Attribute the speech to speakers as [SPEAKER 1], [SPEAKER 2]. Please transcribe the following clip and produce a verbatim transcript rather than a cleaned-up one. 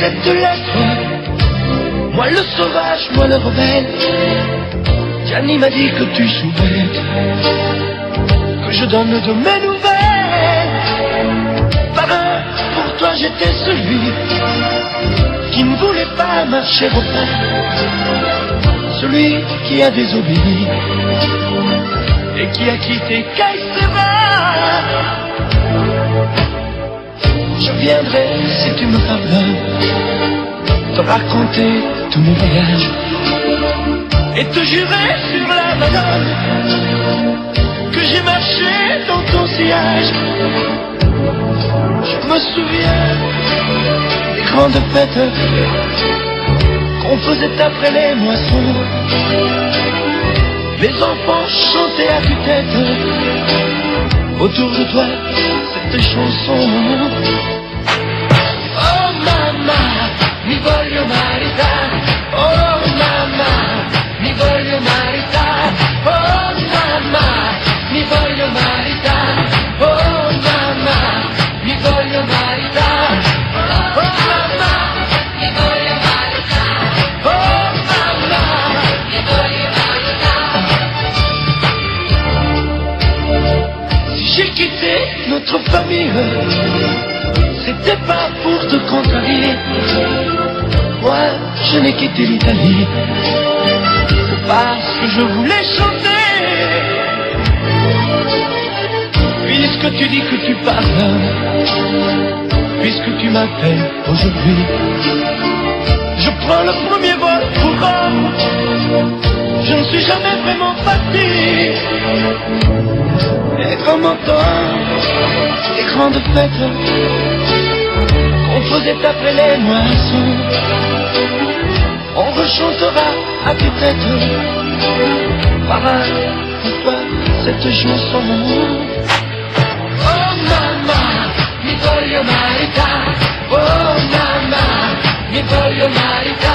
[SPEAKER 1] cette lettre, moi le sauvage, moi le rebelle. Gianni m'a dit que tu souhaites que je donne de mes nouvelles. Parrain, pour toi j'étais celui qui ne voulait pas marcher au pas, celui qui a désobéi et qui a quitté Caïsera. Je viendrai, si tu me pardonnes, te raconter tous mes voyages et te jurer sur la Madone que j'ai marché dans ton sillage. Je me souviens des grandes fêtes qu'on faisait après les moissons. Les enfants chantaient à tue-tête autour de toi cette chanson. Oh mamma, mi voglio maritare. Oh mamma, mi voglio maritare. Oh mamma, mi voglio maritare. Oh mamma, mi voglio maritare. Oh mamma, mi voglio maritare. Oh mamma, mi voglio maritare. Si j'ai quitté notre famille, c'était pas pour te contrarier. Moi, je n'ai quitté l'Italie parce que je voulais chanter. Puisque tu dis que tu pardonnes, puisque tu m'appelles aujourd'hui, je prends le premier vol pour Rome. Je ne suis jamais vraiment parti. Les grands montants, les grandes fêtes qu'on faisait après les moissons, on rechantera à tue-tête, parrain, pour toi cette chanson. Oh mamma, mi voglio maritare. Oh mamma, mi voglio maritare.